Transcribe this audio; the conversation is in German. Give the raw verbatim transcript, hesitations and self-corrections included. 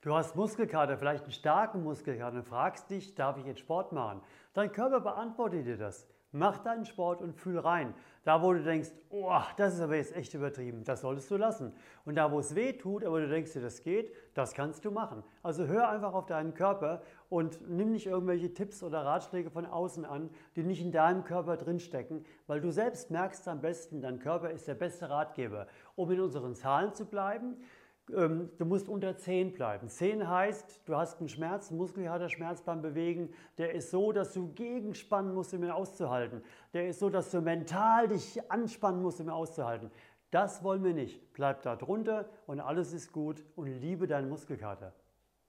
Du hast Muskelkater, vielleicht einen starken Muskelkater und fragst dich, darf ich jetzt Sport machen? Dein Körper beantwortet dir das. Mach deinen Sport und fühl rein. Da, wo du denkst, oh, das ist aber jetzt echt übertrieben, das solltest du lassen. Und da, wo es weh tut, aber du denkst dir, das geht, das kannst du machen. Also hör einfach auf deinen Körper und nimm nicht irgendwelche Tipps oder Ratschläge von außen an, die nicht in deinem Körper drinstecken, weil du selbst merkst am besten, dein Körper ist der beste Ratgeber. Um in unseren Zahlen zu bleiben, ähm, du musst unter zehn bleiben. zehn heißt, du hast einen Schmerz, einen Muskelkaterschmerz beim Bewegen, der ist so, dass du gegenspannen musst, um ihn auszuhalten. Der ist so, dass du mental dich anspannen musst, um ihn auszuhalten. Das wollen wir nicht. Bleib da drunter und alles ist gut und liebe deinen Muskelkater.